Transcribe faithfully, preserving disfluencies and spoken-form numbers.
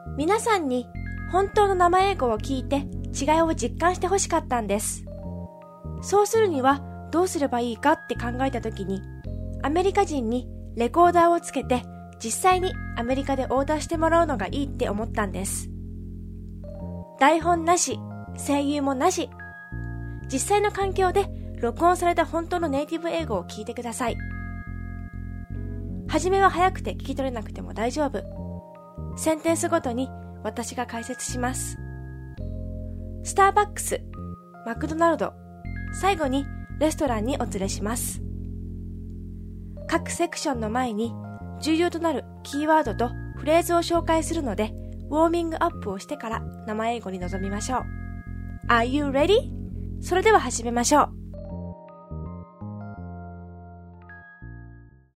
皆さんに本当の生英語を聞いて違いを実感してほしかったんです。そうするにはどうすればいいかって考えたときに、アメリカ人にレコーダーをつけて実際にアメリカでオーダーしてもらうのがいいって思ったんです。台本なし、声優もなし、実際の環境で録音された本当のネイティブ英語を聞いてください。はじめは早くて聞き取れなくても大丈夫。センテンスごとに私が解説します。スターバックス、マクドナルド、最後にレストランにお連れします。各セクションの前に重要となるキーワードとフレーズを紹介するので、ウォーミングアップをしてから生英語に臨みましょう。Are you ready? それでは始めましょう。